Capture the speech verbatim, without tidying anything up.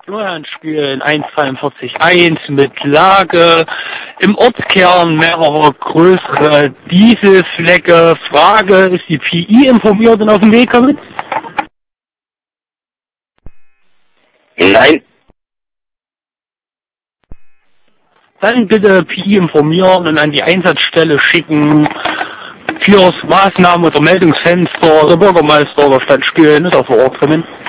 Florian-Spielen eins dreiundvierzig eins mit Lage im Ortskern mehrerer größere Dieselflecke. Frage, ist die P I informiert und auf dem Weg damit? Nein. Dann bitte P I informieren und an die Einsatzstelle schicken. Fürs Maßnahmen- oder Meldungsfenster, der Bürgermeister oder Stadtspielen ist auch vor Ort drin.